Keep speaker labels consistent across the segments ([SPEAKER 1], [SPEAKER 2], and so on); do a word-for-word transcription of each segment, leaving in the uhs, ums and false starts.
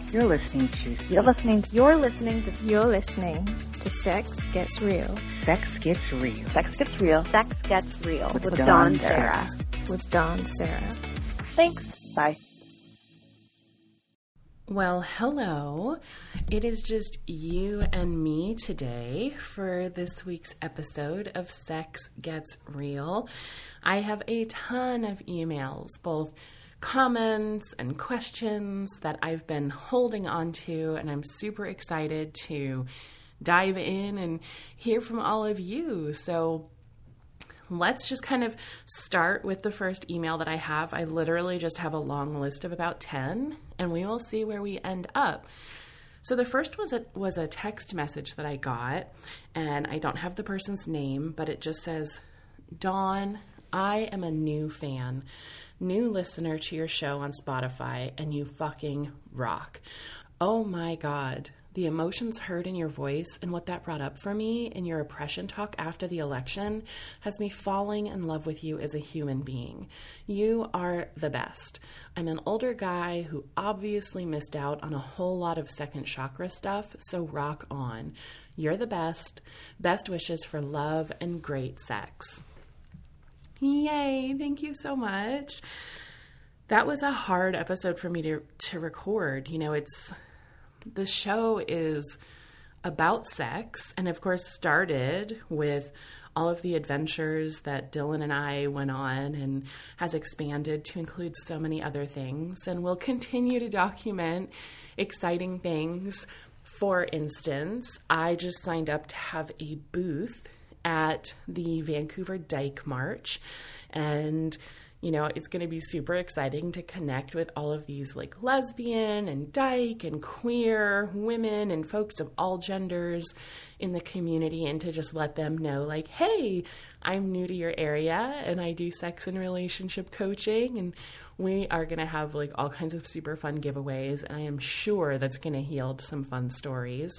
[SPEAKER 1] You're listening to.
[SPEAKER 2] You're listening.
[SPEAKER 3] You're listening to.
[SPEAKER 4] You're listening to Sex Gets Real.
[SPEAKER 1] Sex Gets Real.
[SPEAKER 2] Sex Gets Real.
[SPEAKER 3] Sex Gets Real
[SPEAKER 2] with,
[SPEAKER 3] with
[SPEAKER 2] Dawn,
[SPEAKER 3] Dawn
[SPEAKER 2] Sarah.
[SPEAKER 3] Sarah.
[SPEAKER 4] With Dawn Sarah.
[SPEAKER 2] Thanks. Bye.
[SPEAKER 5] Well, hello. It is just you and me today for this week's episode of Sex Gets Real. I have a ton of emails, both comments and questions that I've been holding on to, and I'm super excited to dive in and hear from all of you. So let's just kind of start with the first email that I have. I literally just have a long list of about ten, and we will see where we end up. So the first was a, was a text message that I got, and I don't have the person's name, but it just says, Dawn, I am a new fan, new listener to your show on Spotify, and you fucking rock. Oh my God. The emotions heard in your voice and what that brought up for me in your oppression talk after the election has me falling in love with you as a human being. You are the best. I'm an older guy who obviously missed out on a whole lot of second chakra stuff, so rock on. You're the best. Best wishes for love and great sex. Yay, thank you so much. That was a hard episode for me to, to record. You know, it's... The show is about sex, and of course started with all of the adventures that Dylan and I went on, and has expanded to include so many other things, and will continue to document exciting things. For instance, I just signed up to have a booth at the Vancouver Dyke March, and you know, it's going to be super exciting to connect with all of these like lesbian and dyke and queer women and folks of all genders in the community, and to just let them know like, hey, I'm new to your area and I do sex and relationship coaching, and we are going to have like all kinds of super fun giveaways, and I am sure that's going to yield some fun stories.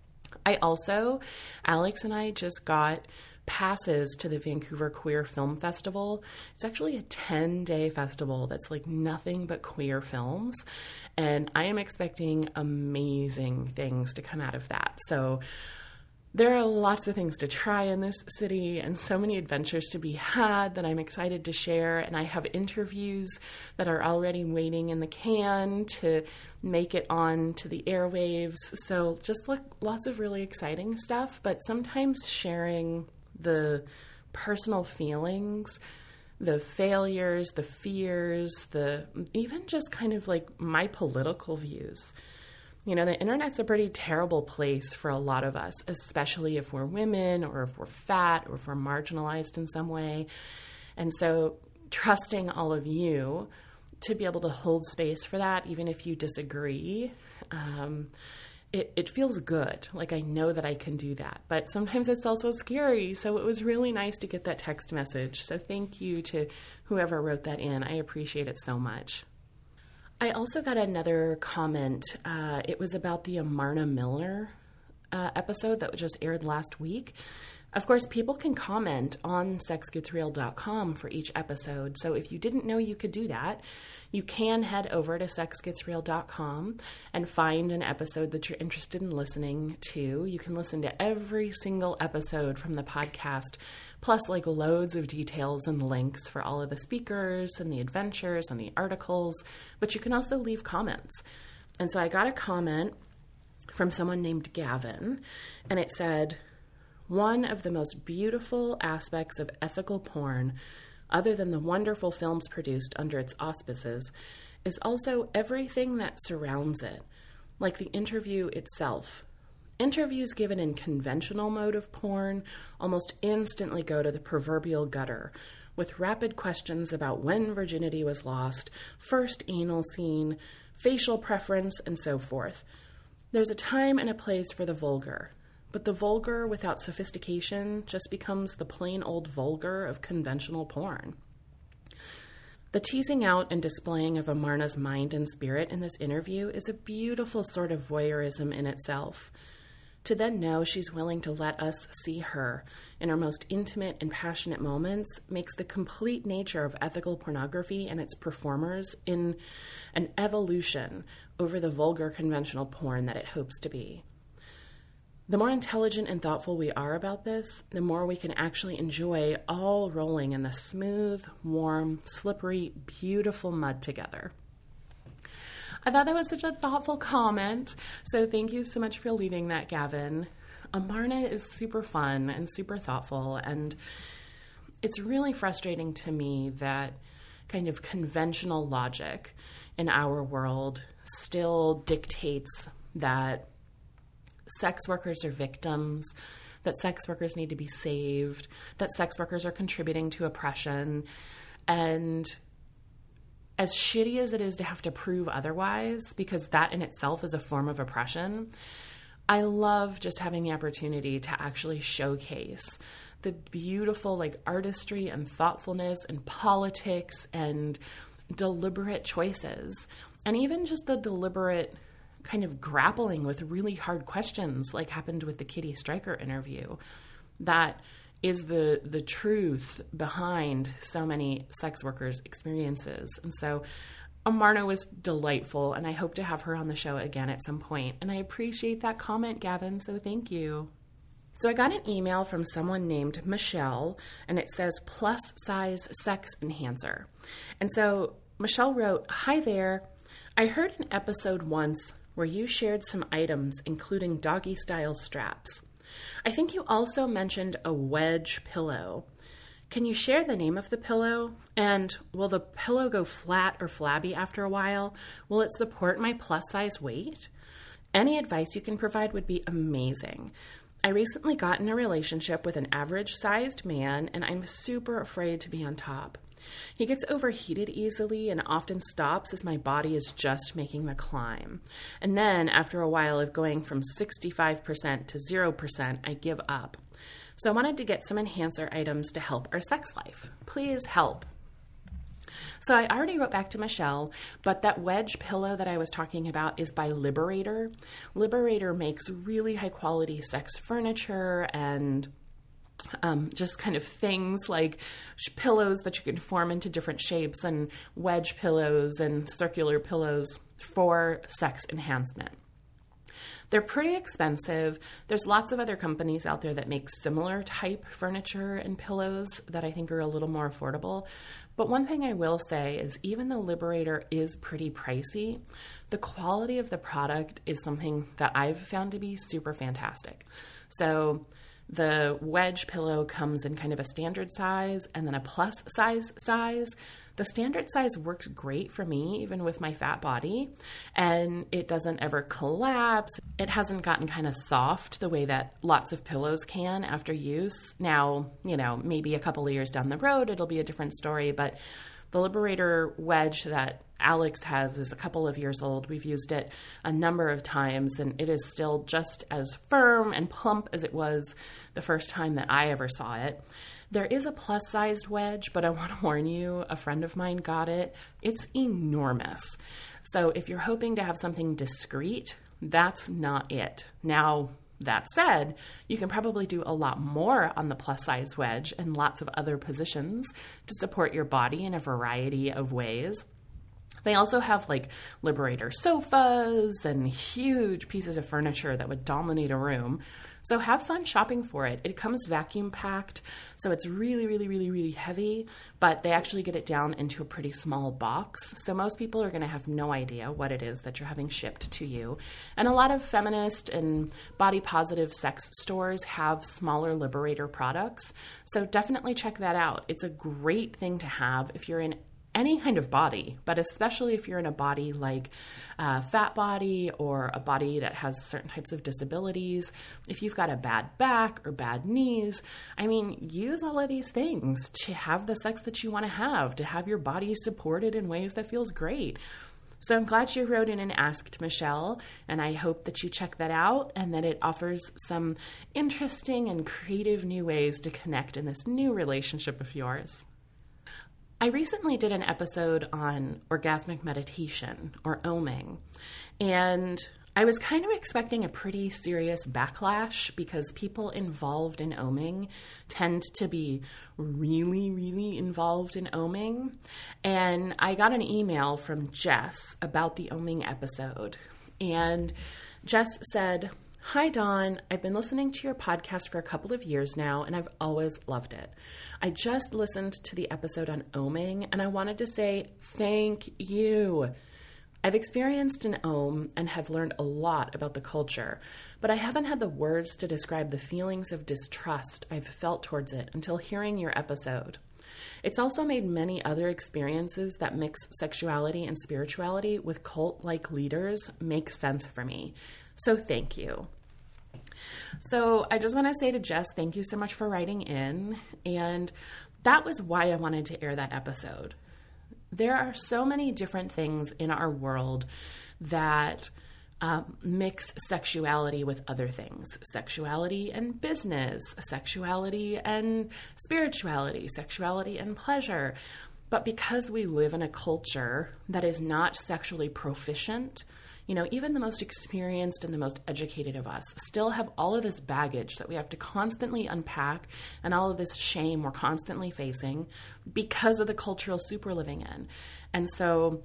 [SPEAKER 5] I also, Alex and I just got passes to the Vancouver Queer Film Festival. It's actually a ten-day festival that's like nothing but queer films, and I am expecting amazing things to come out of that. So there are lots of things to try in this city and so many adventures to be had that I'm excited to share, and I have interviews that are already waiting in the can to make it on to the airwaves. So just look, lots of really exciting stuff, but sometimes sharing the personal feelings, the failures, the fears, the even just kind of like my political views. You know, the internet's a pretty terrible place for a lot of us, especially if we're women or if we're fat or if we're marginalized in some way. And so trusting all of you to be able to hold space for that, even if you disagree, um, It, it feels good. Like I know that I can do that, but sometimes it's also scary. So it was really nice to get that text message. So thank you to whoever wrote that in. I appreciate it so much. I also got another comment. Uh, it was about the Amarna Miller uh, episode that just aired last week. Of course, people can comment on sex gets real dot com for each episode. So if you didn't know you could do that, you can head over to sex gets real dot com and find an episode that you're interested in listening to. You can listen to every single episode from the podcast, plus like loads of details and links for all of the speakers and the adventures and the articles, but you can also leave comments. And so I got a comment from someone named Gavin, and it said, one of the most beautiful aspects of ethical porn, other than the wonderful films produced under its auspices, is also everything that surrounds it, like the interview itself. Interviews given in conventional mode of porn almost instantly go to the proverbial gutter, with rapid questions about when virginity was lost, first anal scene, facial preference, and so forth. There's a time and a place for the vulgar, but the vulgar without sophistication just becomes the plain old vulgar of conventional porn. The teasing out and displaying of Amarna's mind and spirit in this interview is a beautiful sort of voyeurism in itself. To then know she's willing to let us see her in her most intimate and passionate moments makes the complete nature of ethical pornography and its performers in an evolution over the vulgar conventional porn that it hopes to be. The more intelligent and thoughtful we are about this, the more we can actually enjoy all rolling in the smooth, warm, slippery, beautiful mud together. I thought that was such a thoughtful comment, so thank you so much for leaving that, Gavin. Amarna is super fun and super thoughtful, and it's really frustrating to me that kind of conventional logic in our world still dictates that sex workers are victims, that sex workers need to be saved, that sex workers are contributing to oppression, and as shitty as it is to have to prove otherwise, because that in itself is a form of oppression, I love just having the opportunity to actually showcase the beautiful like artistry and thoughtfulness and politics and deliberate choices, and even just the deliberate kind of grappling with really hard questions like happened with the Kitty Stryker interview. That is the the truth behind so many sex workers' experiences. And so Amarna was delightful, and I hope to have her on the show again at some point. And I appreciate that comment, Gavin, so thank you. So I got an email from someone named Michelle, and it says plus size sex enhancer. And so Michelle wrote, "Hi there. I heard an episode once where you shared some items, including doggy-style straps. I think you also mentioned a wedge pillow. Can you share the name of the pillow? And will the pillow go flat or flabby after a while? Will it support my plus-size weight? Any advice you can provide would be amazing. I recently got in a relationship with an average-sized man, and I'm super afraid to be on top. He gets overheated easily and often stops as my body is just making the climb. And then, after a while of going from sixty-five percent to zero percent, I give up. So I wanted to get some enhancer items to help our sex life. Please help." So I already wrote back to Michelle, but that wedge pillow that I was talking about is by Liberator. Liberator makes really high-quality sex furniture and Um, just kind of things like sh- pillows that you can form into different shapes, and wedge pillows and circular pillows for sex enhancement. They're pretty expensive. There's lots of other companies out there that make similar type furniture and pillows that I think are a little more affordable. But one thing I will say is even though Liberator is pretty pricey, the quality of the product is something that I've found to be super fantastic. So the wedge pillow comes in kind of a standard size and then a plus size size. The standard size works great for me, even with my fat body, and it doesn't ever collapse. It hasn't gotten kind of soft the way that lots of pillows can after use. Now, you know, maybe a couple of years down the road, it'll be a different story, but the Liberator wedge that Alex has is a couple of years old. We've used it a number of times, and it is still just as firm and plump as it was the first time that I ever saw it. There is a plus-sized wedge, but I want to warn you, a friend of mine got it. It's enormous. So if you're hoping to have something discreet, that's not it. Now, that said, you can probably do a lot more on the plus-size wedge and lots of other positions to support your body in a variety of ways. They also have like Liberator sofas and huge pieces of furniture that would dominate a room. So have fun shopping for it. It comes vacuum packed, so it's really, really, really, really heavy, but they actually get it down into a pretty small box. So most people are going to have no idea what it is that you're having shipped to you. And a lot of feminist and body positive sex stores have smaller Liberator products. So definitely check that out. It's a great thing to have if you're in any kind of body, but especially if you're in a body like a fat body or a body that has certain types of disabilities. If you've got a bad back or bad knees, I mean, use all of these things to have the sex that you want to have, to have your body supported in ways that feels great. So I'm glad you wrote in and asked, Michelle, and I hope that you check that out and that it offers some interesting and creative new ways to connect in this new relationship of yours. I recently did an episode on orgasmic meditation, or oming, and I was kind of expecting a pretty serious backlash because people involved in oming tend to be really, really involved in oming. And I got an email from Jess about the oming episode. And Jess said, "Hi, Dawn. I've been listening to your podcast for a couple of years now, and I've always loved it. I just listened to the episode on oming, and I wanted to say thank you. I've experienced an ohm and have learned a lot about the culture, but I haven't had the words to describe the feelings of distrust I've felt towards it until hearing your episode. It's also made many other experiences that mix sexuality and spirituality with cult-like leaders make sense for me. So thank you." So I just want to say to Jess, thank you so much for writing in. And that was why I wanted to air that episode. There are so many different things in our world that um, mix sexuality with other things. Sexuality and business, sexuality and spirituality, sexuality and pleasure. But because we live in a culture that is not sexually proficient, you know, even the most experienced and the most educated of us still have all of this baggage that we have to constantly unpack and all of this shame we're constantly facing because of the cultural soup we're living in. And so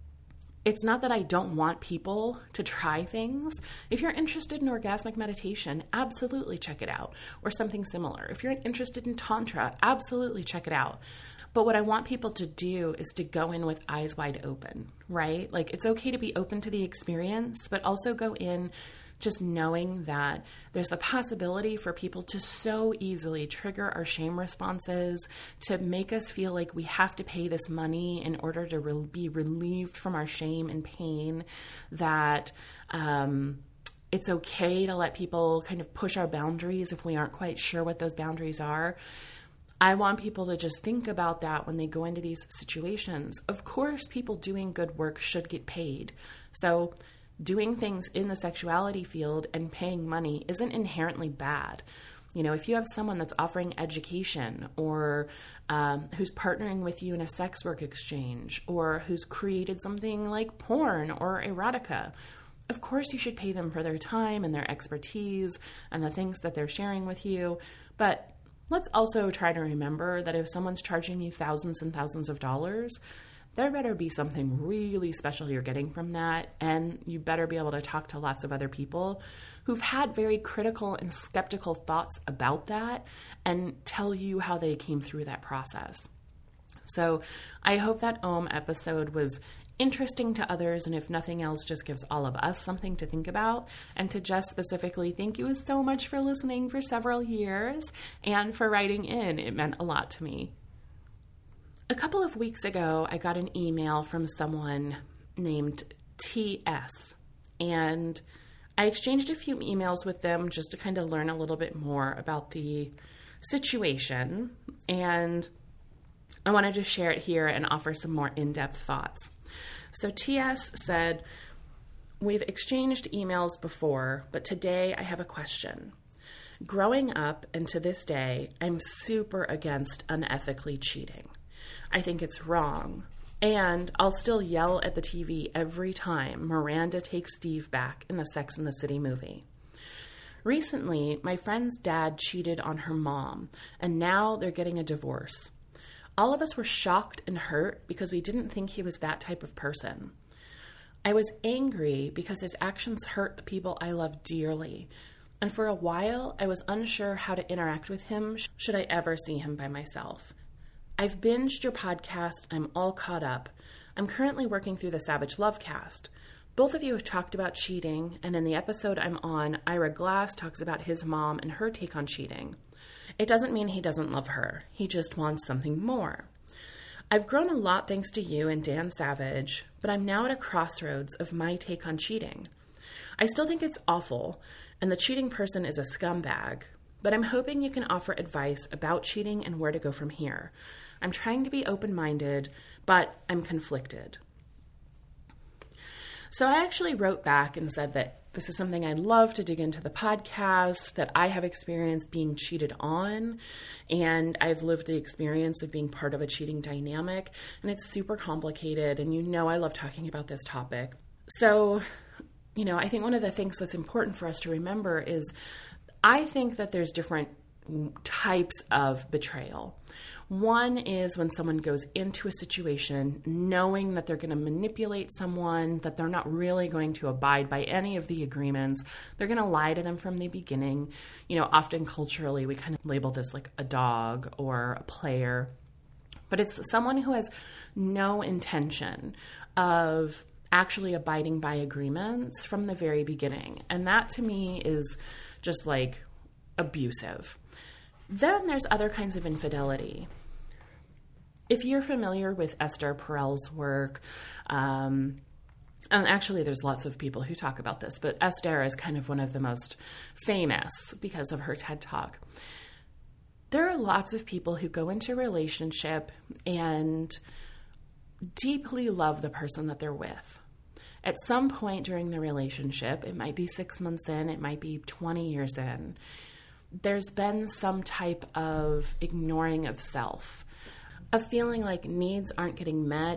[SPEAKER 5] it's not that I don't want people to try things. If you're interested in orgasmic meditation, absolutely check it out, or something similar. If you're interested in Tantra, absolutely check it out. But what I want people to do is to go in with eyes wide open, right? Like, it's okay to be open to the experience, but also go in just knowing that there's the possibility for people to so easily trigger our shame responses, to make us feel like we have to pay this money in order to re- be relieved from our shame and pain, that um, it's okay to let people kind of push our boundaries if we aren't quite sure what those boundaries are. I want people to just think about that when they go into these situations. Of course, people doing good work should get paid. So doing things in the sexuality field and paying money isn't inherently bad. You know, if you have someone that's offering education, or um, who's partnering with you in a sex work exchange, or who's created something like porn or erotica, of course you should pay them for their time and their expertise and the things that they're sharing with you. But let's also try to remember that if someone's charging you thousands and thousands of dollars, there better be something really special you're getting from that, and you better be able to talk to lots of other people who've had very critical and skeptical thoughts about that and tell you how they came through that process. So I hope that Om episode was interesting to others, and if nothing else, just gives all of us something to think about. And to Jess specifically, thank you so much for listening for several years and for writing in. It meant a lot to me. A couple of weeks ago, I got an email from someone named T S, and I exchanged a few emails with them just to kind of learn a little bit more about the situation, and I wanted to share it here and offer some more in-depth thoughts. So T S said, "We've exchanged emails before, but today I have a question. Growing up and to this day, I'm super against unethically cheating. I think it's wrong, and I'll still yell at the T V every time Miranda takes Steve back in the Sex and the City movie. Recently, my friend's dad cheated on her mom, and now they're getting a divorce. All of us were shocked and hurt because we didn't think he was that type of person. I was angry because his actions hurt the people I love dearly, and for a while I was unsure how to interact with him should I ever see him by myself. I've binged your podcast and I'm all caught up. I'm currently working through the Savage Love cast. Both of you have talked about cheating, and in the episode I'm on, Ira Glass talks about his mom and her take on cheating. It doesn't mean he doesn't love her. He just wants something more. I've grown a lot thanks to you and Dan Savage, but I'm now at a crossroads of my take on cheating. I still think it's awful, and the cheating person is a scumbag, but I'm hoping you can offer advice about cheating and where to go from here. I'm trying to be open-minded, but I'm conflicted." So I actually wrote back and said that this is something I'd love to dig into the podcast, that I have experience being cheated on, and I've lived the experience of being part of a cheating dynamic, and it's super complicated, and you know I love talking about this topic. So you know, I think one of the things that's important for us to remember is I think that there's different types of betrayal. One is when someone goes into a situation knowing that they're going to manipulate someone, that they're not really going to abide by any of the agreements. They're going to lie to them from the beginning. You know, often culturally, we kind of label this like a dog or a player. But it's someone who has no intention of actually abiding by agreements from the very beginning. And that to me is just like abusive. Then there's other kinds of infidelity. If you're familiar with Esther Perel's work, um, and actually there's lots of people who talk about this, but Esther is kind of one of the most famous because of her TED Talk. There are lots of people who go into a relationship and deeply love the person that they're with. At some point during the relationship, it might be six months in, it might be twenty years in, there's been some type of ignoring of self, of feeling like needs aren't getting met,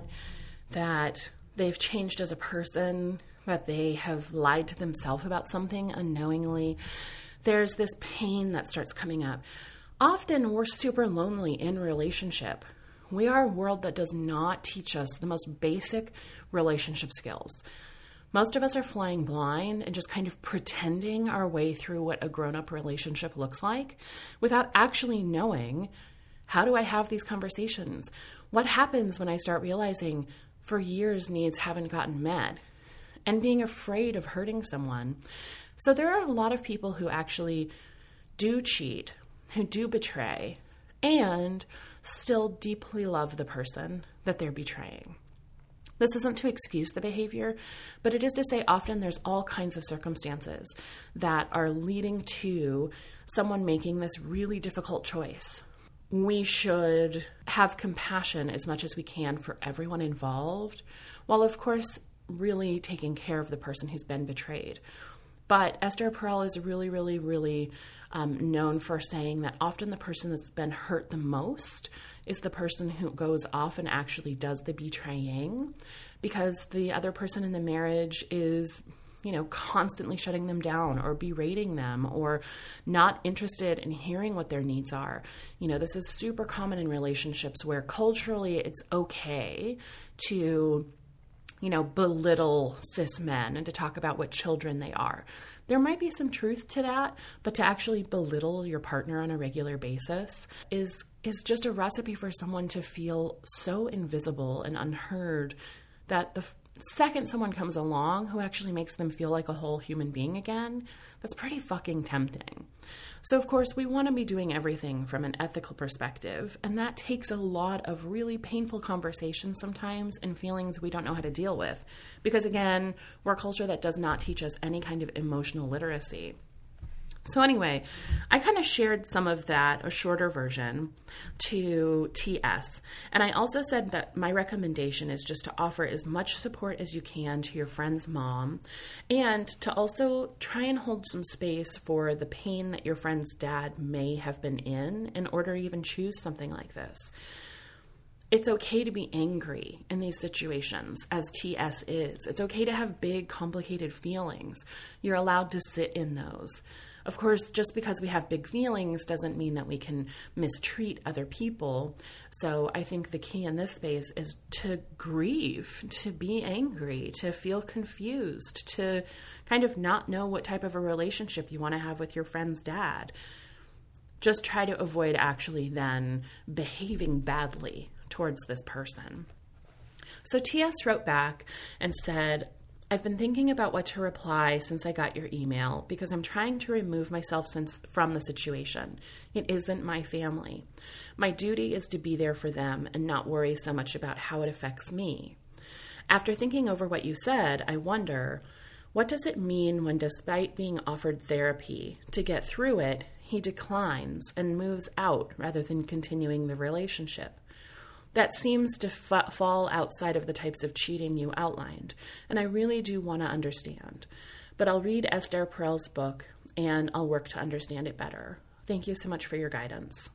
[SPEAKER 5] that they've changed as a person, that they have lied to themselves about something unknowingly. There's this pain that starts coming up. Often we're super lonely in relationship. We are a world that does not teach us the most basic relationship skills. Most of us are flying blind and just kind of pretending our way through what a grown-up relationship looks like without actually knowing, how do I have these conversations? What happens when I start realizing for years needs haven't gotten met? And being afraid of hurting someone. So there are a lot of people who actually do cheat, who do betray, and still deeply love the person that they're betraying. This isn't to excuse the behavior, but it is to say often there's all kinds of circumstances that are leading to someone making this really difficult choice. We should have compassion as much as we can for everyone involved, while of course really taking care of the person who's been betrayed. But Esther Perel is really, really, really um, known for saying that often the person that's been hurt the most is the person who goes off and actually does the betraying, because the other person in the marriage is, you know, constantly shutting them down or berating them or not interested in hearing what their needs are. You know, this is super common in relationships where culturally it's okay to, you know, belittle cis men and to talk about what children they are. There might be some truth to that, but to actually belittle your partner on a regular basis is is just a recipe for someone to feel so invisible and unheard that the f- second someone comes along who actually makes them feel like a whole human being again, that's pretty fucking tempting. So, of course, we want to be doing everything from an ethical perspective, and that takes a lot of really painful conversations sometimes and feelings we don't know how to deal with. Because, again, we're a culture that does not teach us any kind of emotional literacy. So anyway, I kind of shared some of that, a shorter version, to T S. And I also said that my recommendation is just to offer as much support as you can to your friend's mom, and to also try and hold some space for the pain that your friend's dad may have been in in order to even choose something like this. It's okay to be angry in these situations, as T S is. It's okay to have big, complicated feelings. You're allowed to sit in those. Of course, just because we have big feelings doesn't mean that we can mistreat other people. So I think the key in this space is to grieve, to be angry, to feel confused, to kind of not know what type of a relationship you want to have with your friend's dad. Just try to avoid actually then behaving badly towards this person. So T S wrote back and said, I've been thinking about what to reply since I got your email because I'm trying to remove myself since, from the situation. It isn't my family. My duty is to be there for them and not worry so much about how it affects me. After thinking over what you said, I wonder, what does it mean when, despite being offered therapy to get through it, he declines and moves out rather than continuing the relationship? That seems to f- fall outside of the types of cheating you outlined, and I really do want to understand. But I'll read Esther Perel's book, and I'll work to understand it better. Thank you so much for your guidance.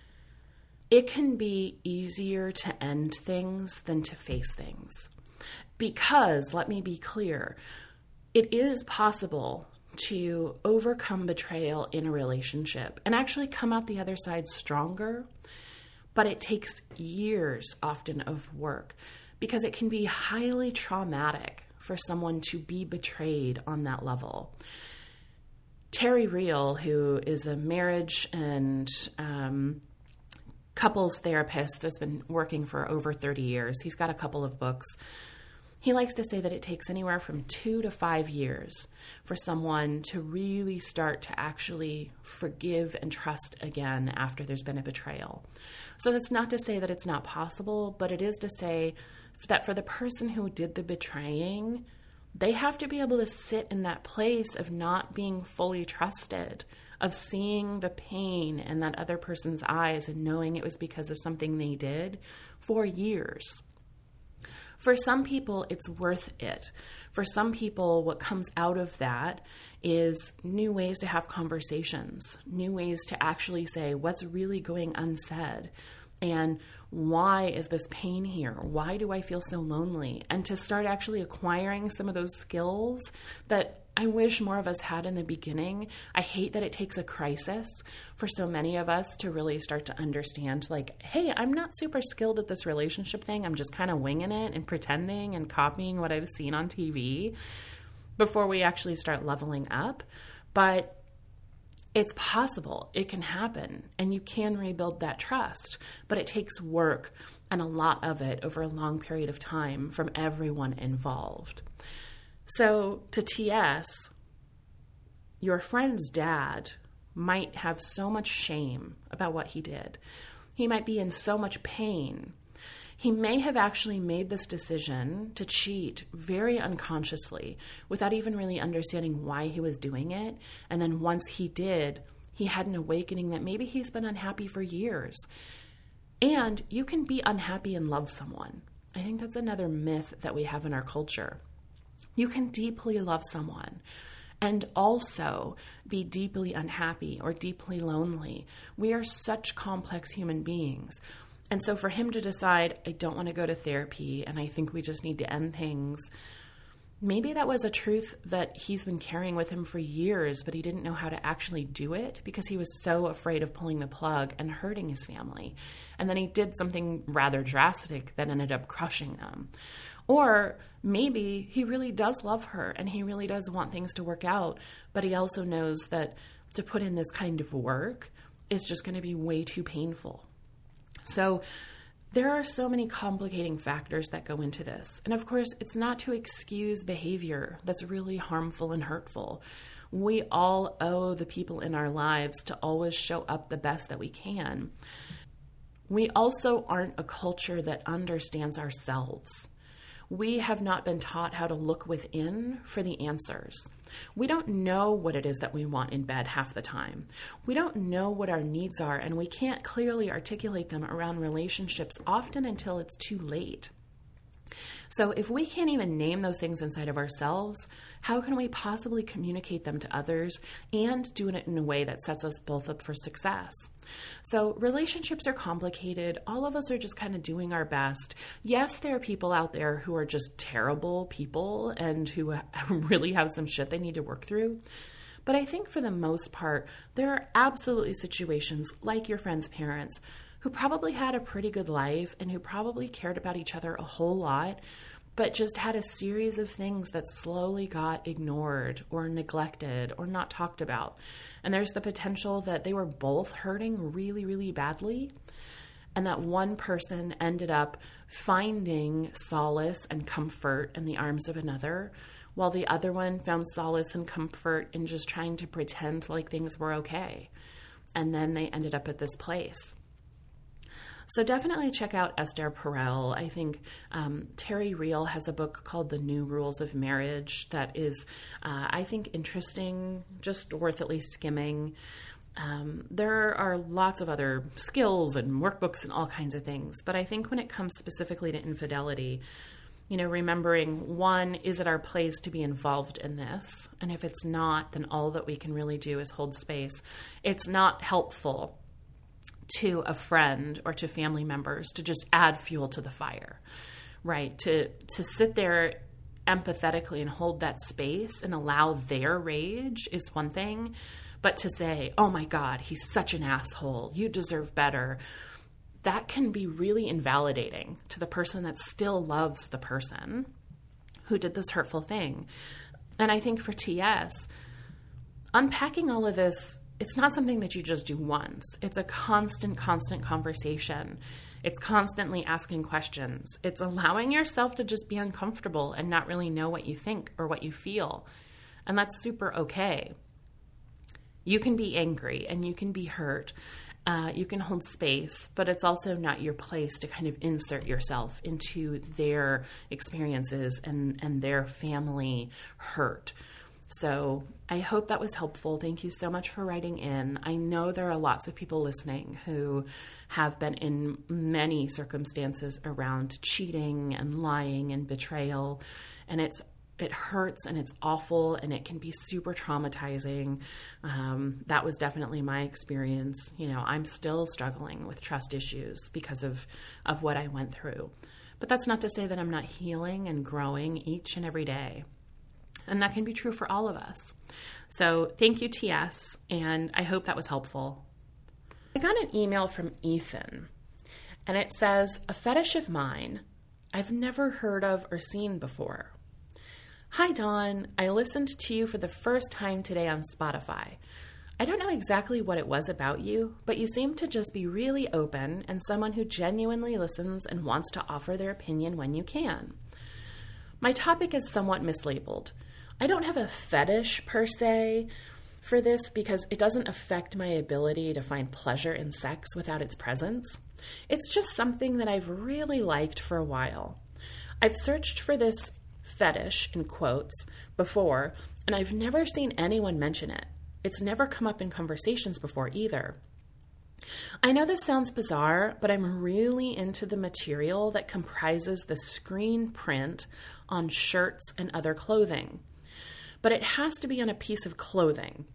[SPEAKER 5] It can be easier to end things than to face things. Because, let me be clear, it is possible to overcome betrayal in a relationship and actually come out the other side stronger, but it takes years often of work because it can be highly traumatic for someone to be betrayed on that level. Terry Real, who is a marriage and um, couples therapist that's been working for over thirty years, he's got a couple of books. He likes to say that it takes anywhere from two to five years for someone to really start to actually forgive and trust again after there's been a betrayal. So that's not to say that it's not possible, but it is to say that for the person who did the betraying, they have to be able to sit in that place of not being fully trusted, of seeing the pain in that other person's eyes and knowing it was because of something they did for years. For some people, it's worth it. For some people, what comes out of that is new ways to have conversations, new ways to actually say what's really going unsaid, and why is this pain here? Why do I feel so lonely? And to start actually acquiring some of those skills that I wish more of us had in the beginning. I hate that it takes a crisis for so many of us to really start to understand, like, hey, I'm not super skilled at this relationship thing. I'm just kind of winging it and pretending and copying what I've seen on T V before we actually start leveling up. But it's possible. It can happen. And you can rebuild that trust. But it takes work, and a lot of it over a long period of time from everyone involved. So to T S, your friend's dad might have so much shame about what he did. He might be in so much pain. He may have actually made this decision to cheat very unconsciously without even really understanding why he was doing it. And then once he did, he had an awakening that maybe he's been unhappy for years. And you can be unhappy and love someone. I think that's another myth that we have in our culture. You can deeply love someone and also be deeply unhappy or deeply lonely. We are such complex human beings. And so for him to decide, I don't want to go to therapy and I think we just need to end things, maybe that was a truth that he's been carrying with him for years, but he didn't know how to actually do it because he was so afraid of pulling the plug and hurting his family. And then he did something rather drastic that ended up crushing them. Or maybe he really does love her and he really does want things to work out, but he also knows that to put in this kind of work is just going to be way too painful. So there are so many complicating factors that go into this. And of course, it's not to excuse behavior that's really harmful and hurtful. We all owe the people in our lives to always show up the best that we can. We also aren't a culture that understands ourselves. We have not been taught how to look within for the answers. We don't know what it is that we want in bed half the time. We don't know what our needs are, and we can't clearly articulate them around relationships often until it's too late. So if we can't even name those things inside of ourselves, how can we possibly communicate them to others and do it in a way that sets us both up for success? So relationships are complicated. All of us are just kind of doing our best. Yes, there are people out there who are just terrible people and who really have some shit they need to work through. But I think for the most part, there are absolutely situations like your friend's parents who probably had a pretty good life and who probably cared about each other a whole lot, but just had a series of things that slowly got ignored or neglected or not talked about. And there's the potential that they were both hurting really, really badly, and that one person ended up finding solace and comfort in the arms of another, while the other one found solace and comfort in just trying to pretend like things were okay. And then they ended up at this place. So definitely check out Esther Perel. I think um, Terry Real has a book called The New Rules of Marriage that is, uh, I think, interesting, just worth at least skimming. Um, there are lots of other skills and workbooks and all kinds of things. But I think when it comes specifically to infidelity, you know, remembering, one, is it our place to be involved in this? And if it's not, then all that we can really do is hold space. It's not helpful to a friend or to family members to just add fuel to the fire. right? To, to sit there empathetically and hold that space and allow their rage is one thing. But to say, oh my God, he's such an asshole, you deserve better, that can be really invalidating to the person that still loves the person who did this hurtful thing. And I think for T S, unpacking all of this, it's not something that you just do once. It's a constant, constant conversation. It's constantly asking questions. It's allowing yourself to just be uncomfortable and not really know what you think or what you feel. And that's super okay. You can be angry and you can be hurt. Uh, you can hold space, but it's also not your place to kind of insert yourself into their experiences and, and their family hurt. So I hope that was helpful. Thank you so much for writing in. I know there are lots of people listening who have been in many circumstances around cheating and lying and betrayal, and it's it hurts and it's awful and it can be super traumatizing. Um, that was definitely my experience. You know, I'm still struggling with trust issues because of, of what I went through. But that's not to say that I'm not healing and growing each and every day. And that can be true for all of us. So thank you, T S, and I hope that was helpful. I got an email from Ethan, and it says, a fetish of mine I've never heard of or seen before. Hi, Dawn. I listened to you for the first time today on Spotify. I don't know exactly what it was about you, but you seem to just be really open and someone who genuinely listens and wants to offer their opinion when you can. My topic is somewhat mislabeled. I don't have a fetish per se for this because it doesn't affect my ability to find pleasure in sex without its presence. It's just something that I've really liked for a while. I've searched for this fetish, in quotes, before, and I've never seen anyone mention it. It's never come up in conversations before either. I know this sounds bizarre, but I'm really into the material that comprises the screen print on shirts and other clothing. But it has to be on a piece of clothing.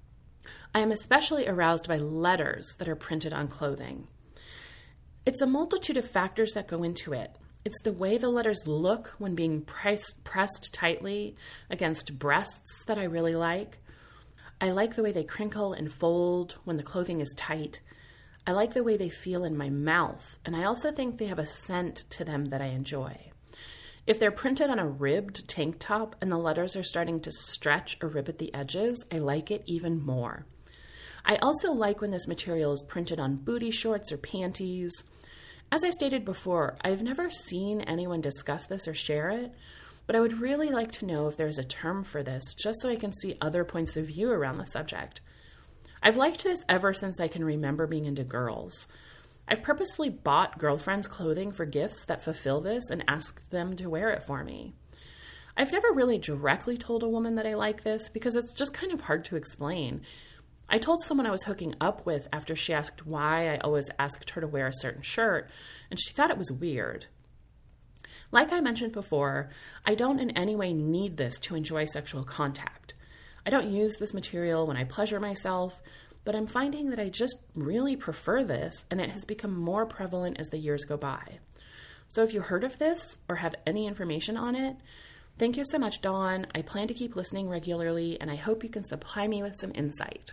[SPEAKER 5] I am especially aroused by letters that are printed on clothing. It's a multitude of factors that go into it. It's the way the letters look when being pressed, pressed tightly against breasts that I really like. I like the way they crinkle and fold when the clothing is tight. I like the way they feel in my mouth, and I also think they have a scent to them that I enjoy. If they're printed on a ribbed tank top and the letters are starting to stretch or rip at the edges, I like it even more. I also like when this material is printed on booty shorts or panties. As I stated before, I've never seen anyone discuss this or share it, but I would really like to know if there's a term for this, just so I can see other points of view around the subject. I've liked this ever since I can remember being into girls. I've purposely bought girlfriends' clothing for gifts that fulfill this and asked them to wear it for me. I've never really directly told a woman that I like this because it's just kind of hard to explain. I told someone I was hooking up with after she asked why I always asked her to wear a certain shirt, and she thought it was weird. Like I mentioned before, I don't in any way need this to enjoy sexual contact. I don't use this material when I pleasure myself, but I'm finding that I just really prefer this, and it has become more prevalent as the years go by. So if you heard of this or have any information on it, thank you so much, Dawn. I plan to keep listening regularly, and I hope you can supply me with some insight.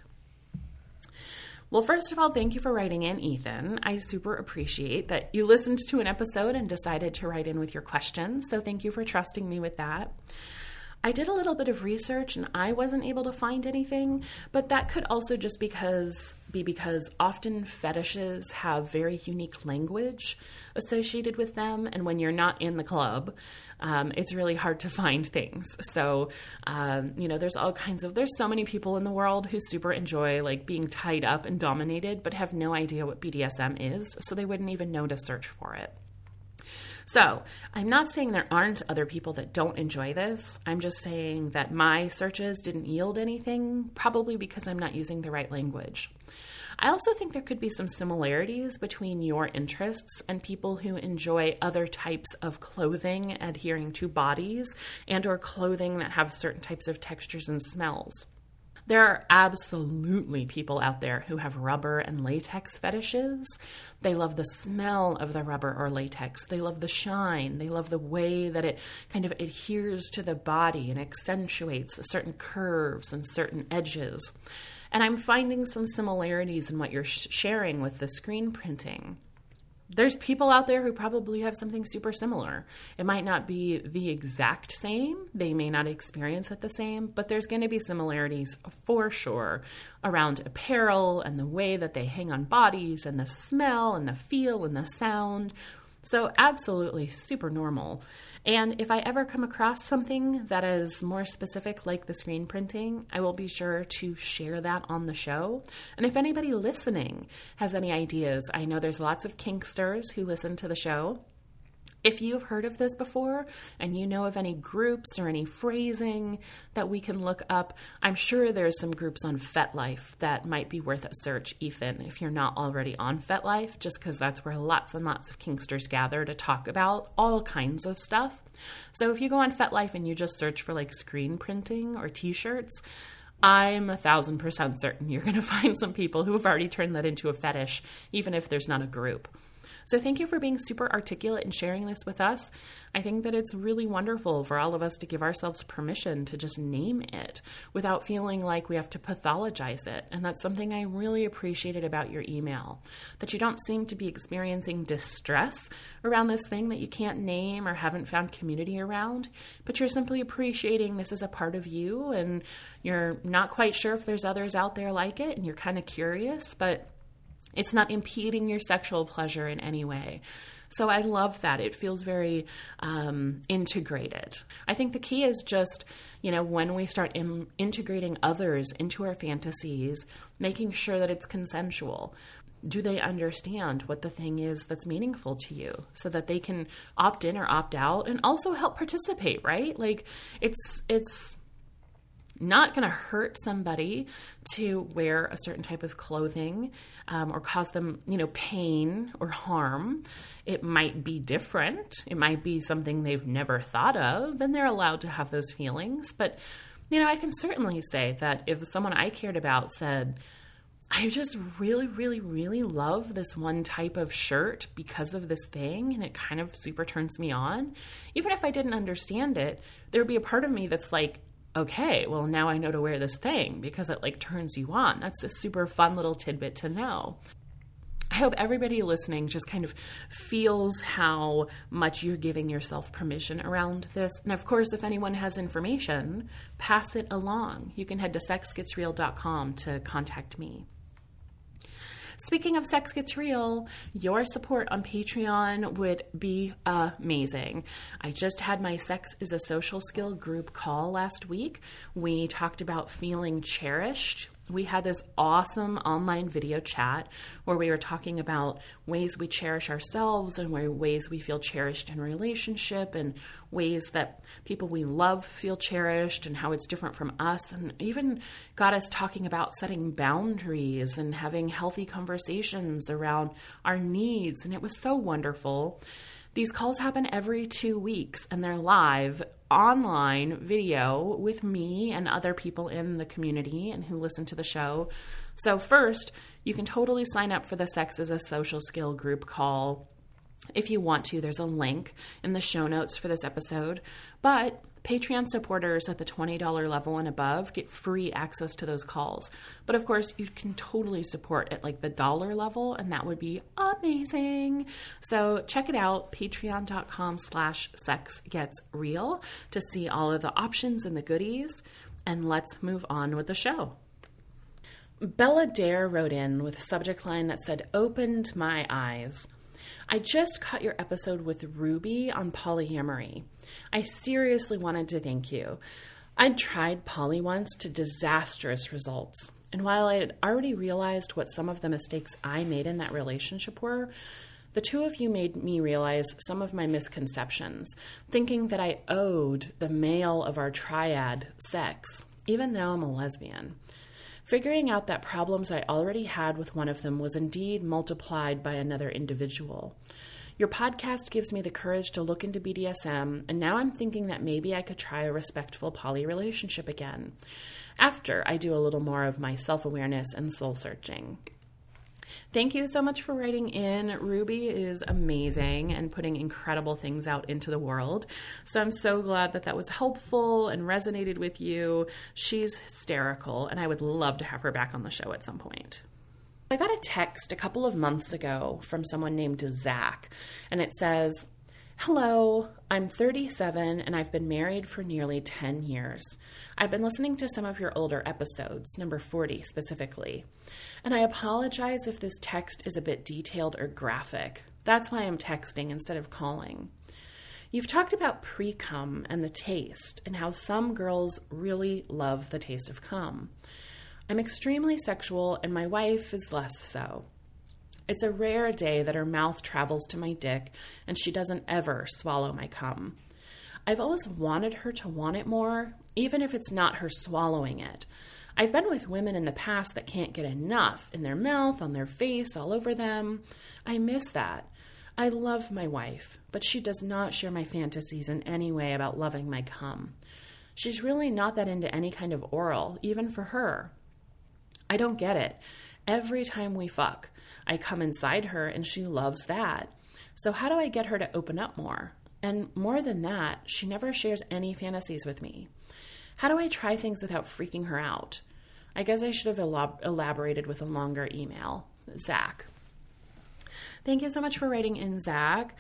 [SPEAKER 5] Well, first of all, thank you for writing in, Ethan. I super appreciate that you listened to an episode and decided to write in with your questions, so thank you for trusting me with that. I did a little bit of research and I wasn't able to find anything, but that could also just because be because often fetishes have very unique language associated with them, and when you're not in the club, um, it's really hard to find things. So, um, you know, there's all kinds of, there's so many people in the world who super enjoy like being tied up and dominated, but have no idea what B D S M is, so they wouldn't even know to search for it. So I'm not saying there aren't other people that don't enjoy this. I'm just saying that my searches didn't yield anything, probably because I'm not using the right language. I also think there could be some similarities between your interests and people who enjoy other types of clothing adhering to bodies and or clothing that have certain types of textures and smells. There are absolutely people out there who have rubber and latex fetishes. They love the smell of the rubber or latex. They love the shine. They love the way that it kind of adheres to the body and accentuates certain curves and certain edges. And I'm finding some similarities in what you're sh- sharing with the screen printing. There's people out there who probably have something super similar. It might not be the exact same. They may not experience it the same, but there's going to be similarities for sure around apparel and the way that they hang on bodies and the smell and the feel and the sound. So absolutely super normal. And if I ever come across something that is more specific like the screen printing, I will be sure to share that on the show. And if anybody listening has any ideas, I know there's lots of kinksters who listen to the show. If you've heard of this before and you know of any groups or any phrasing that we can look up, I'm sure there's some groups on FetLife that might be worth a search, Ethan, if you're not already on FetLife, just because that's where lots and lots of kinksters gather to talk about all kinds of stuff. So if you go on FetLife and you just search for like screen printing or t-shirts, I'm a thousand percent certain you're going to find some people who have already turned that into a fetish, even if there's not a group. So thank you for being super articulate and sharing this with us. I think that it's really wonderful for all of us to give ourselves permission to just name it without feeling like we have to pathologize it. And that's something I really appreciated about your email, that you don't seem to be experiencing distress around this thing that you can't name or haven't found community around, but you're simply appreciating this is a part of you and you're not quite sure if there's others out there like it and you're kind of curious, but it's not impeding your sexual pleasure in any way. So I love that. It feels very um, integrated. I think the key is just, you know, when we start in- integrating others into our fantasies, making sure that it's consensual. Do they understand what the thing is that's meaningful to you so that they can opt in or opt out and also help participate, right? Like it's, it's, not going to hurt somebody to wear a certain type of clothing um, or cause them, you know, pain or harm. It might be different. It might be something they've never thought of, and they're allowed to have those feelings. But, you know, I can certainly say that if someone I cared about said, I just really, really, really love this one type of shirt because of this thing, and it kind of super turns me on, even if I didn't understand it, there would be a part of me that's like, okay, well, now I know to wear this thing because it like turns you on. That's a super fun little tidbit to know. I hope everybody listening just kind of feels how much you're giving yourself permission around this. And of course, if anyone has information, pass it along. You can head to sex gets real dot com to contact me. Speaking of Sex Gets Real, your support on Patreon would be amazing. I just had my Sex is a Social Skill group call last week. We talked about feeling cherished. We had this awesome online video chat where we were talking about ways we cherish ourselves and ways we feel cherished in a relationship and ways that people we love feel cherished and how it's different from us, and even got us talking about setting boundaries and having healthy conversations around our needs. And it was so wonderful. These calls happen every two weeks and they're live online video with me and other people in the community and who listen to the show. So first, you can totally sign up for the Sex is a Social Skill group call if you want to. There's a link in the show notes for this episode. But Patreon supporters at the twenty dollars level and above get free access to those calls. But of course, you can totally support at like the dollar level, and that would be amazing. So check it out, patreon.com slash sex gets real to see all of the options and the goodies. And let's move on with the show. Bella Dare wrote in with a subject line that said, "Opened my eyes. I just caught your episode with Ruby on polyamory. I seriously wanted to thank you. I'd tried poly once to disastrous results. And while I had already realized what some of the mistakes I made in that relationship were, the two of you made me realize some of my misconceptions, thinking that I owed the male of our triad sex, even though I'm a lesbian. Figuring out that problems I already had with one of them was indeed multiplied by another individual. Your podcast gives me the courage to look into B D S M, and now I'm thinking that maybe I could try a respectful poly relationship again, after I do a little more of my self-awareness and soul-searching. Thank you so much for writing in. Ruby is amazing and putting incredible things out into the world. So I'm so glad that that was helpful and resonated with you. She's hysterical, and I would love to have her back on the show at some point. I got a text a couple of months ago from someone named Zach, and it says, "Hello, I'm thirty-seven and I've been married for nearly ten years. I've been listening to some of your older episodes, number forty specifically, and I apologize if this text is a bit detailed or graphic. That's why I'm texting instead of calling. You've talked about pre-cum and the taste and how some girls really love the taste of cum. I'm extremely sexual and my wife is less so. It's a rare day that her mouth travels to my dick and she doesn't ever swallow my cum. I've always wanted her to want it more, even if it's not her swallowing it. I've been with women in the past that can't get enough in their mouth, on their face, all over them. I miss that. I love my wife, but she does not share my fantasies in any way about loving my cum. She's really not that into any kind of oral, even for her. I don't get it. Every time we fuck, I come inside her and she loves that. So how do I get her to open up more? And more than that, she never shares any fantasies with me. How do I try things without freaking her out? I guess I should have elab- elaborated with a longer email. Zach." Thank you so much for writing in, Zach.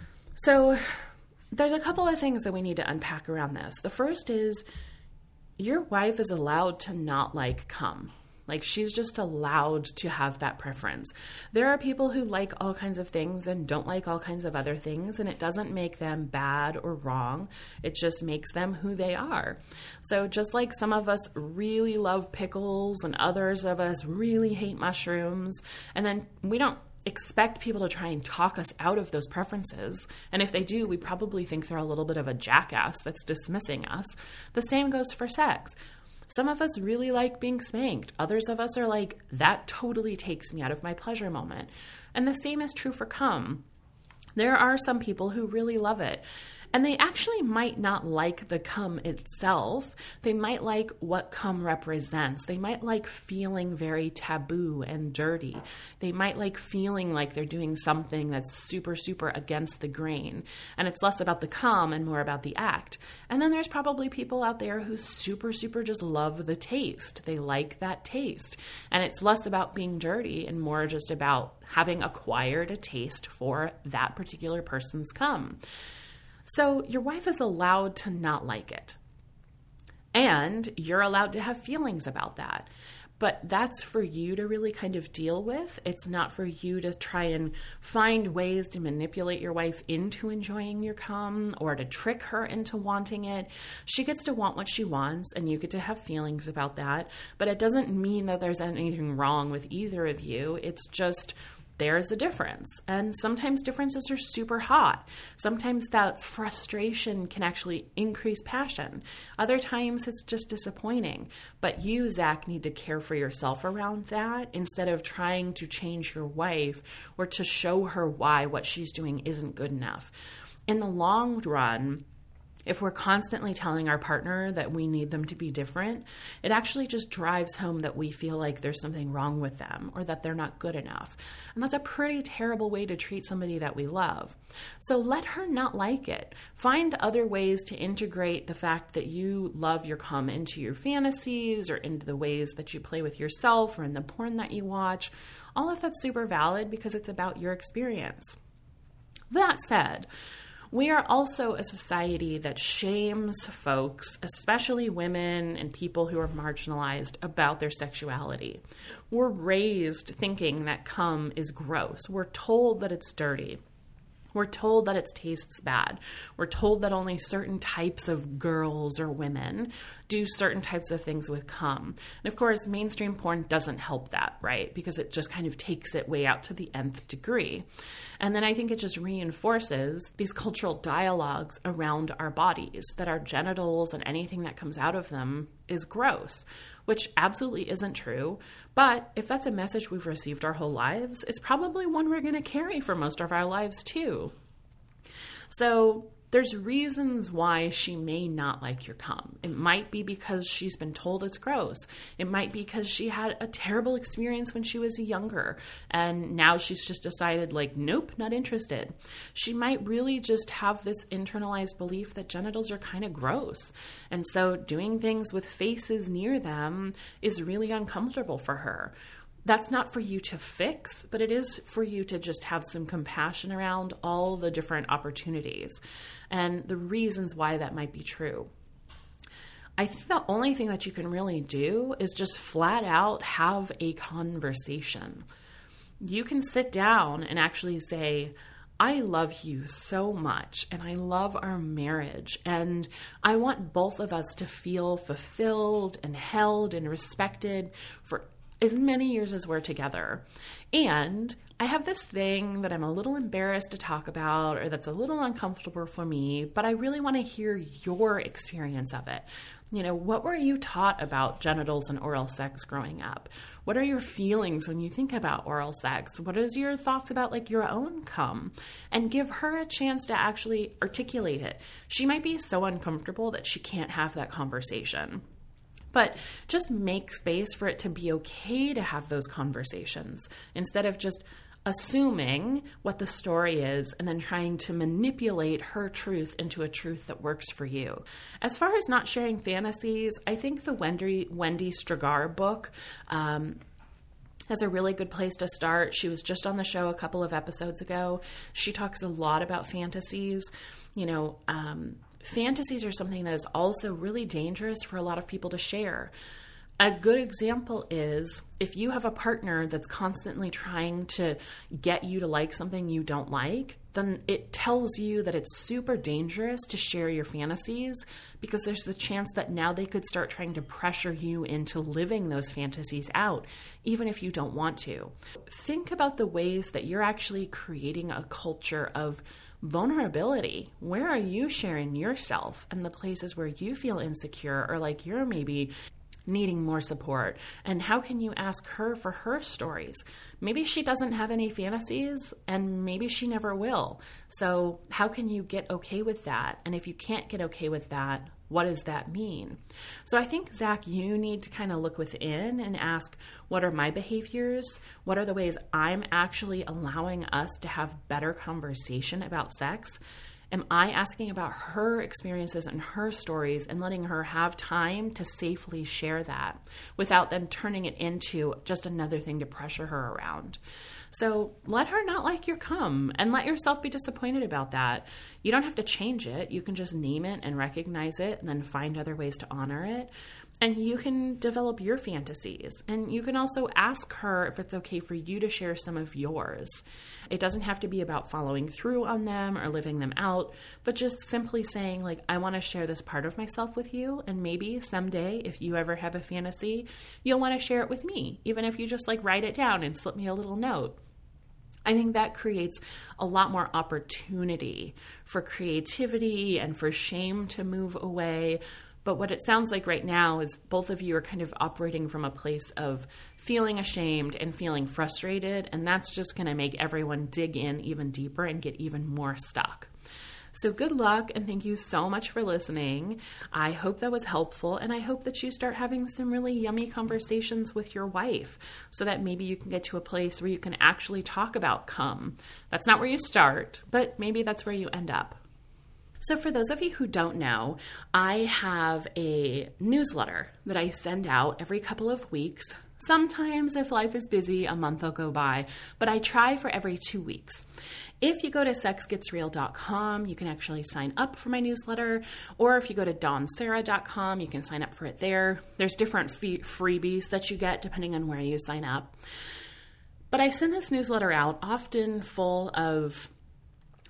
[SPEAKER 5] So there's a couple of things that we need to unpack around this. The first is your wife is allowed to not like cum. Like, she's just allowed to have that preference. There are people who like all kinds of things and don't like all kinds of other things, and it doesn't make them bad or wrong. It just makes them who they are. So just like some of us really love pickles and others of us really hate mushrooms, and then we don't expect people to try and talk us out of those preferences. And if they do, we probably think they're a little bit of a jackass that's dismissing us. The same goes for sex. Some of us really like being spanked. Others of us are like, that totally takes me out of my pleasure moment. And the same is true for cum. There are some people who really love it. And they actually might not like the cum itself. They might like what cum represents. They might like feeling very taboo and dirty. They might like feeling like they're doing something that's super, super against the grain. And it's less about the cum and more about the act. And then there's probably people out there who super, super just love the taste. They like that taste. And it's less about being dirty and more just about having acquired a taste for that particular person's cum. So your wife is allowed to not like it. And you're allowed to have feelings about that. But that's for you to really kind of deal with. It's not for you to try and find ways to manipulate your wife into enjoying your cum or to trick her into wanting it. She gets to want what she wants and you get to have feelings about that. But it doesn't mean that there's anything wrong with either of you. It's just there's a difference. And sometimes differences are super hot. Sometimes that frustration can actually increase passion. Other times it's just disappointing. But you, Zach, need to care for yourself around that instead of trying to change your wife or to show her why what she's doing isn't good enough. In the long run, if we're constantly telling our partner that we need them to be different, it actually just drives home that we feel like there's something wrong with them or that they're not good enough. And that's a pretty terrible way to treat somebody that we love. So let her not like it. Find other ways to integrate the fact that you love your cum into your fantasies or into the ways that you play with yourself or in the porn that you watch. All of that's super valid because it's about your experience. That said, we are also a society that shames folks, especially women and people who are marginalized, about their sexuality. We're raised thinking that cum is gross. We're told that it's dirty. We're told that it tastes bad. We're told that only certain types of girls or women do certain types of things with cum. And of course, mainstream porn doesn't help that, right? Because it just kind of takes it way out to the nth degree. And then I think it just reinforces these cultural dialogues around our bodies, that our genitals and anything that comes out of them is gross, which absolutely isn't true. But if that's a message we've received our whole lives, it's probably one we're going to carry for most of our lives too. So there's reasons why she may not like your cum. It might be because she's been told it's gross. It might be because she had a terrible experience when she was younger and now she's just decided like, nope, not interested. She might really just have this internalized belief that genitals are kind of gross. And so doing things with faces near them is really uncomfortable for her. That's not for you to fix, but it is for you to just have some compassion around all the different opportunities and the reasons why that might be true. I think the only thing that you can really do is just flat out have a conversation. You can sit down and actually say, I love you so much and I love our marriage and I want both of us to feel fulfilled and held and respected for as many years as we're together. And I have this thing that I'm a little embarrassed to talk about or that's a little uncomfortable for me, but I really want to hear your experience of it. You know, what were you taught about genitals and oral sex growing up? What are your feelings when you think about oral sex? What is your thoughts about like your own cum? And give her a chance to actually articulate it. She might be so uncomfortable that she can't have that conversation. But just make space for it to be okay to have those conversations instead of just assuming what the story is and then trying to manipulate her truth into a truth that works for you. As far as not sharing fantasies, I think the Wendy, Wendy Strigar book um, is a really good place to start. She was just on the show a couple of episodes ago. She talks a lot about fantasies. You know, um, fantasies are something that is also really dangerous for a lot of people to share. A good example is if you have a partner that's constantly trying to get you to like something you don't like, then it tells you that it's super dangerous to share your fantasies because there's the chance that now they could start trying to pressure you into living those fantasies out, even if you don't want to. Think about the ways that you're actually creating a culture of vulnerability. Where are you sharing yourself and the places where you feel insecure or like you're maybe needing more support? And how can you ask her for her stories? Maybe she doesn't have any fantasies and maybe she never will. So how can you get okay with that? And if you can't get okay with that, what does that mean? So I think, Zach, you need to kind of look within and ask, what are my behaviors? What are the ways I'm actually allowing us to have better conversation about sex? Am I asking about her experiences and her stories and letting her have time to safely share that without them turning it into just another thing to pressure her around? So let her not like your cum and let yourself be disappointed about that. You don't have to change it. You can just name it and recognize it and then find other ways to honor it. And you can develop your fantasies. And you can also ask her if it's okay for you to share some of yours. It doesn't have to be about following through on them or living them out, but just simply saying, like, I want to share this part of myself with you. And maybe someday, if you ever have a fantasy, you'll want to share it with me, even if you just like write it down and slip me a little note. I think that creates a lot more opportunity for creativity and for shame to move away. But what it sounds like right now is both of you are kind of operating from a place of feeling ashamed and feeling frustrated, and that's just going to make everyone dig in even deeper and get even more stuck. So good luck, and thank you so much for listening. I hope that was helpful, and I hope that you start having some really yummy conversations with your wife so that maybe you can get to a place where you can actually talk about cum. That's not where you start, but maybe that's where you end up. So for those of you who don't know, I have a newsletter that I send out every couple of weeks. Sometimes if life is busy, a month will go by, but I try for every two weeks. If you go to sex gets real dot com, you can actually sign up for my newsletter, or if you go to dawn sarah dot com, you can sign up for it there. There's different fee- freebies that you get depending on where you sign up. But I send this newsletter out often full of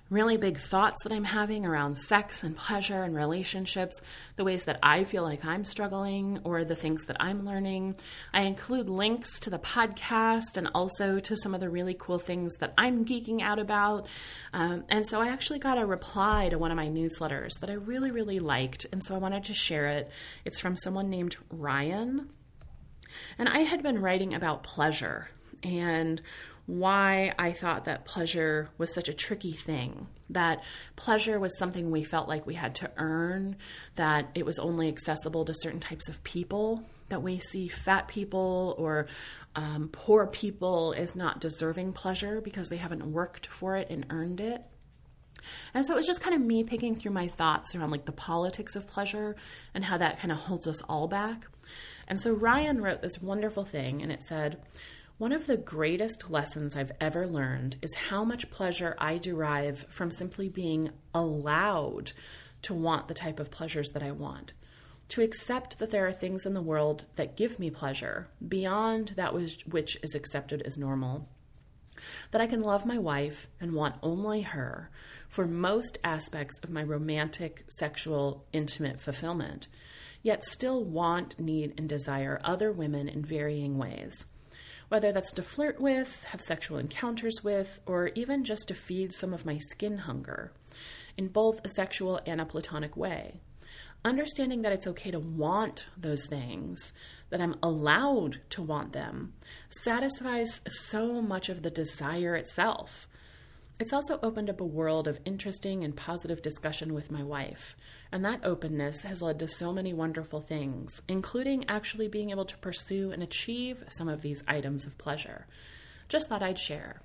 [SPEAKER 5] really big thoughts that I'm having around sex and pleasure and relationships, the ways that I feel like I'm struggling or the things that I'm learning. I include links to the podcast and also to some of the really cool things that I'm geeking out about. Um, and so I actually got a reply to one of my newsletters that I really, really liked. And so I wanted to share it. It's from someone named Ryan. And I had been writing about pleasure and why I thought that pleasure was such a tricky thing, that pleasure was something we felt like we had to earn, that it was only accessible to certain types of people, that we see fat people or um, poor people as not deserving pleasure because they haven't worked for it and earned it. And so it was just kind of me picking through my thoughts around like the politics of pleasure and how that kind of holds us all back. And so Ryan wrote this wonderful thing, and it said, "One of the greatest lessons I've ever learned is how much pleasure I derive from simply being allowed to want the type of pleasures that I want, to accept that there are things in the world that give me pleasure beyond that which is accepted as normal, that I can love my wife and want only her for most aspects of my romantic, sexual, intimate fulfillment, yet still want, need, and desire other women in varying ways. Whether that's to flirt with, have sexual encounters with, or even just to feed some of my skin hunger, in both a sexual and a platonic way. Understanding that it's okay to want those things, that I'm allowed to want them, satisfies so much of the desire itself. It's also opened up a world of interesting and positive discussion with my wife, and that openness has led to so many wonderful things, including actually being able to pursue and achieve some of these items of pleasure. Just thought I'd share.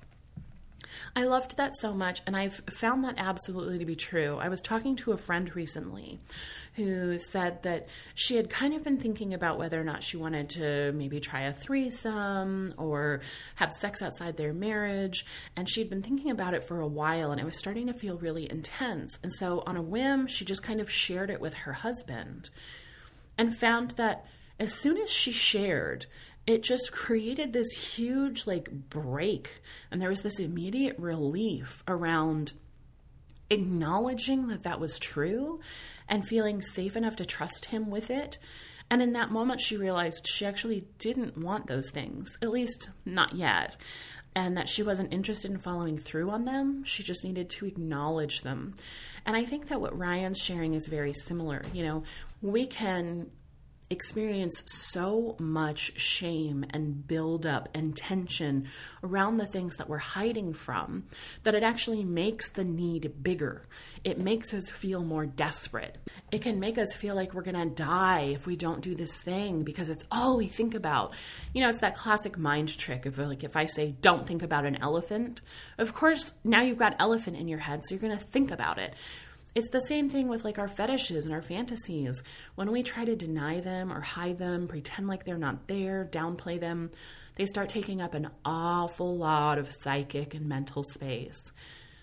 [SPEAKER 5] I loved that so much, and I've found that absolutely to be true. I was talking to a friend recently who said that she had kind of been thinking about whether or not she wanted to maybe try a threesome or have sex outside their marriage, and she'd been thinking about it for a while, and it was starting to feel really intense. And so on a whim, she just kind of shared it with her husband and found that as soon as she shared, it just created this huge like break. And there was this immediate relief around acknowledging that that was true and feeling safe enough to trust him with it. And in that moment, she realized she actually didn't want those things, at least not yet, and that she wasn't interested in following through on them. She just needed to acknowledge them. And I think that what Ryan's sharing is very similar. You know, we can experience so much shame and buildup and tension around the things that we're hiding from that it actually makes the need bigger. It makes us feel more desperate. It can make us feel like we're going to die if we don't do this thing because it's all we think about. You know, it's that classic mind trick of like, if I say, don't think about an elephant, of course, now you've got elephant in your head, so you're going to think about it. It's the same thing with like our fetishes and our fantasies. When we try to deny them or hide them, pretend like they're not there, downplay them, they start taking up an awful lot of psychic and mental space.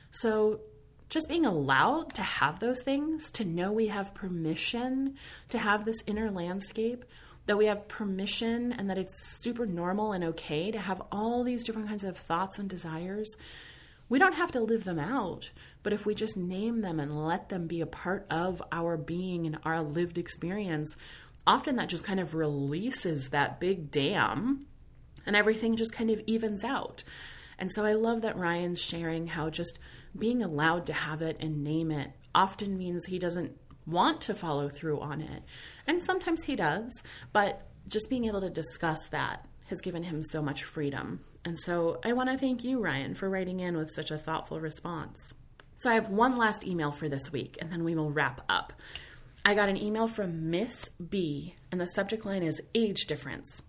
[SPEAKER 5] So just being allowed to have those things, to know we have permission to have this inner landscape, that we have permission and that it's super normal and okay to have all these different kinds of thoughts and desires. We don't have to live them out, but if we just name them and let them be a part of our being and our lived experience, often that just kind of releases that big dam and everything just kind of evens out. And so I love that Ryan's sharing how just being allowed to have it and name it often means he doesn't want to follow through on it. And sometimes he does, but just being able to discuss that has given him so much freedom. And so I want to thank you, Ryan, for writing in with such a thoughtful response. So I have one last email for this week, and then we will wrap up. I got an email from Miss B, and the subject line is age difference.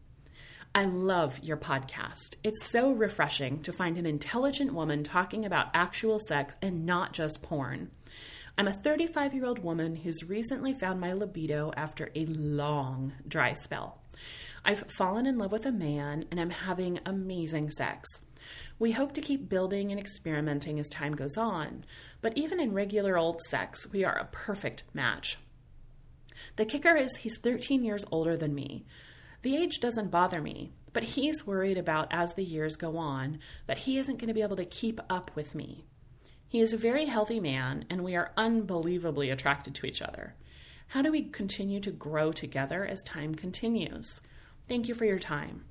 [SPEAKER 5] I love your podcast. It's so refreshing to find an intelligent woman talking about actual sex and not just porn. I'm a thirty-five-year-old woman who's recently found my libido after a long dry spell. I've fallen in love with a man, and I'm having amazing sex. We hope to keep building and experimenting as time goes on, but even in regular old sex, we are a perfect match. The kicker is he's thirteen years older than me. The age doesn't bother me, but he's worried about, as the years go on, that he isn't going to be able to keep up with me. He is a very healthy man, and we are unbelievably attracted to each other. How do we continue to grow together as time continues? Thank you for your time.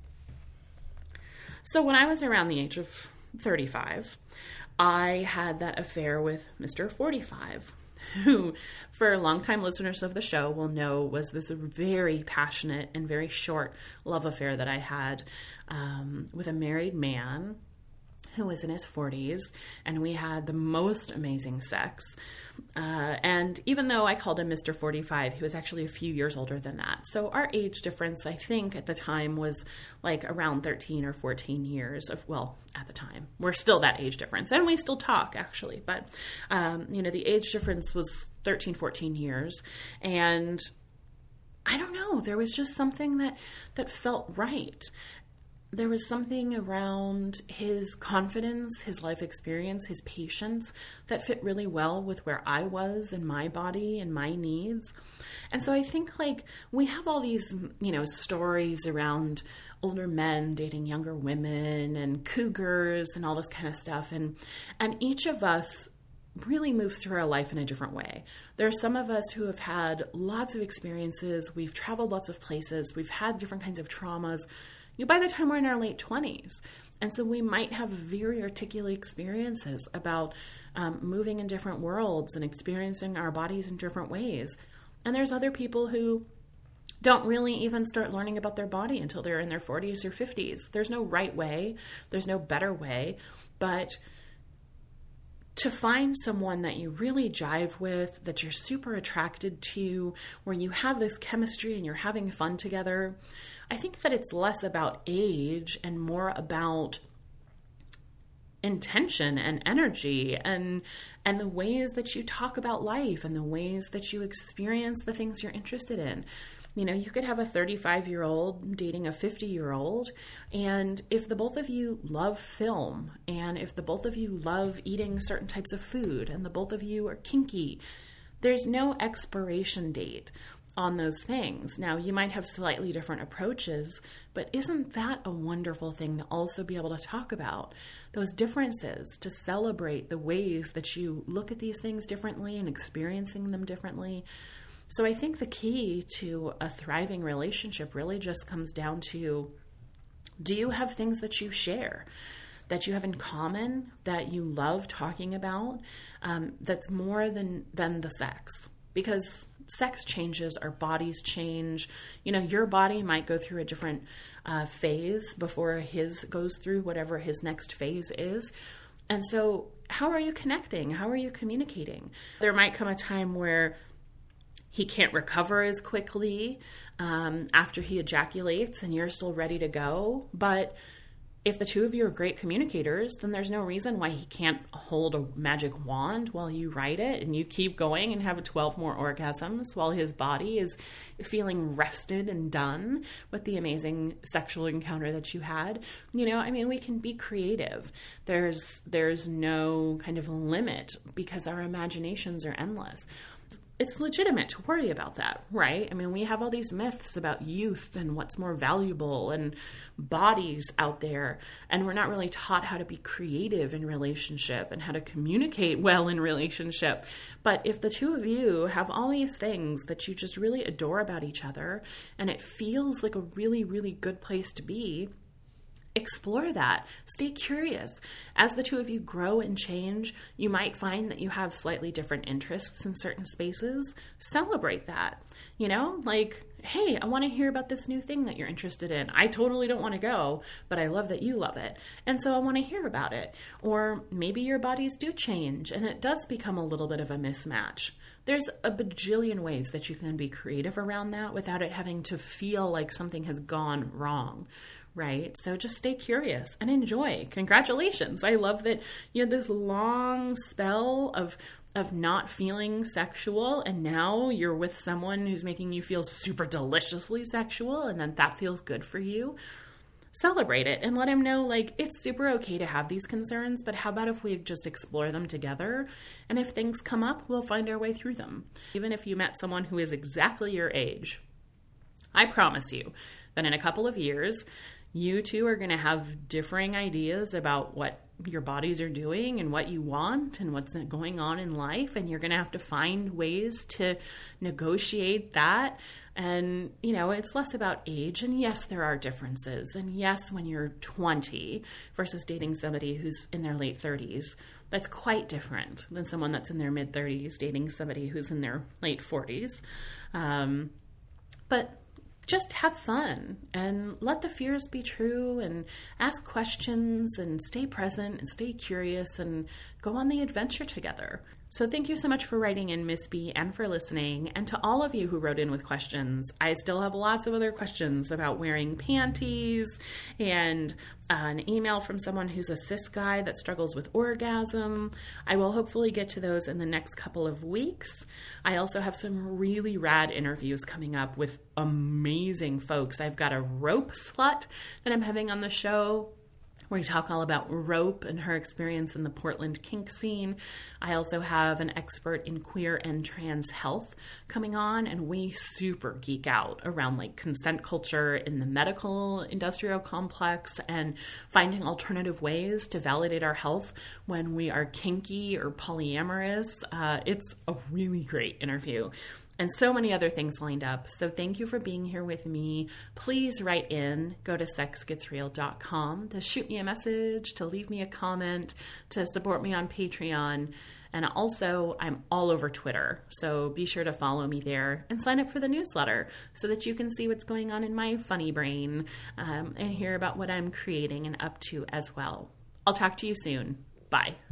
[SPEAKER 5] So when I was around the age of thirty-five, I had that affair with Mister forty-five, who, for longtime listeners of the show, will know was this very passionate and very short love affair that I had um, with a married man who was in his forties, and we had the most amazing sex. Uh, and even though I called him Mister forty-five, he was actually a few years older than that. So our age difference, I think, at the time was like around thirteen or fourteen years of, well, at the time. We're still that age difference, and we still talk, actually. But, um, you know, the age difference was thirteen, fourteen years. And I don't know, there was just something that, that felt right. There was something around his confidence, his life experience, his patience that fit really well with where I was in my body and my needs. And so I think like we have all these, you know, stories around older men dating younger women and cougars and all this kind of stuff. And, and each of us really moves through our life in a different way. There are some of us who have had lots of experiences. We've traveled lots of places. We've had different kinds of traumas. You know, by the time we're in our late twenties. And so we might have very articulate experiences about um, moving in different worlds and experiencing our bodies in different ways. And there's other people who don't really even start learning about their body until they're in their forties or fifties. There's no right way. There's no better way. But to find someone that you really jive with, that you're super attracted to, where you have this chemistry and you're having fun together, I think that it's less about age and more about intention and energy and and the ways that you talk about life and the ways that you experience the things you're interested in. You know, you could have a thirty-five-year-old dating a fifty-year-old, and if the both of you love film, and if the both of you love eating certain types of food, and the both of you are kinky, there's no expiration date on those things. Now, you might have slightly different approaches, but isn't that a wonderful thing to also be able to talk about? Those differences, to celebrate the ways that you look at these things differently and experiencing them differently. So I think the key to a thriving relationship really just comes down to, do you have things that you share, that you have in common, that you love talking about, um, that's more than, than the sex? Because sex changes, our bodies change. You know, your body might go through a different uh, phase before his goes through whatever his next phase is. And so how are you connecting? How are you communicating? There might come a time where he can't recover as quickly um, after he ejaculates and you're still ready to go. But if the two of you are great communicators, then there's no reason why he can't hold a magic wand while you write it and you keep going and have twelve more orgasms while his body is feeling rested and done with the amazing sexual encounter that you had. You know, I mean, we can be creative. There's there's no kind of limit because our imaginations are endless. It's legitimate to worry about that, right? I mean, we have all these myths about youth and what's more valuable and bodies out there, and we're not really taught how to be creative in relationship and how to communicate well in relationship. But if the two of you have all these things that you just really adore about each other, and it feels like a really, really good place to be, explore that. Stay curious. As the two of you grow and change, you might find that you have slightly different interests in certain spaces. Celebrate that. You know, like, hey, I want to hear about this new thing that you're interested in. I totally don't want to go, but I love that you love it. And so I want to hear about it. Or maybe your bodies do change and it does become a little bit of a mismatch. There's a bajillion ways that you can be creative around that without it having to feel like something has gone wrong. Right? So just stay curious and enjoy. Congratulations. I love that you had this long spell of of not feeling sexual, and now you're with someone who's making you feel super deliciously sexual, and then that feels good for you. Celebrate it and let him know, like, it's super okay to have these concerns, but how about if we just explore them together? And if things come up, we'll find our way through them. Even if you met someone who is exactly your age, I promise you that in a couple of years, You two are going to have differing ideas about what your bodies are doing and what you want and what's going on in life. And you're going to have to find ways to negotiate that. And, you know, it's less about age. And yes, there are differences. And yes, when you're twenty versus dating somebody who's in their late thirties, that's quite different than someone that's in their mid thirties dating somebody who's in their late forties. Um, but just have fun and let the fears be true and ask questions and stay present and stay curious and go on the adventure together. So thank you so much for writing in, Miss B, and for listening. And to all of you who wrote in with questions, I still have lots of other questions about wearing panties and uh, an email from someone who's a cis guy that struggles with orgasm. I will hopefully get to those in the next couple of weeks. I also have some really rad interviews coming up with amazing folks. I've got a rope slut that I'm having on the show, where we talk all about rope and her experience in the Portland kink scene. I also have an expert in queer and trans health coming on, and we super geek out around like consent culture in the medical industrial complex and finding alternative ways to validate our health when we are kinky or polyamorous. Uh, it's a really great interview. And so many other things lined up. So thank you for being here with me. Please write in. Go to sex gets real dot com to shoot me a message, to leave me a comment, to support me on Patreon. And also, I'm all over Twitter. So be sure to follow me there and sign up for the newsletter so that you can see what's going on in my funny brain um, and hear about what I'm creating and up to as well. I'll talk to you soon. Bye.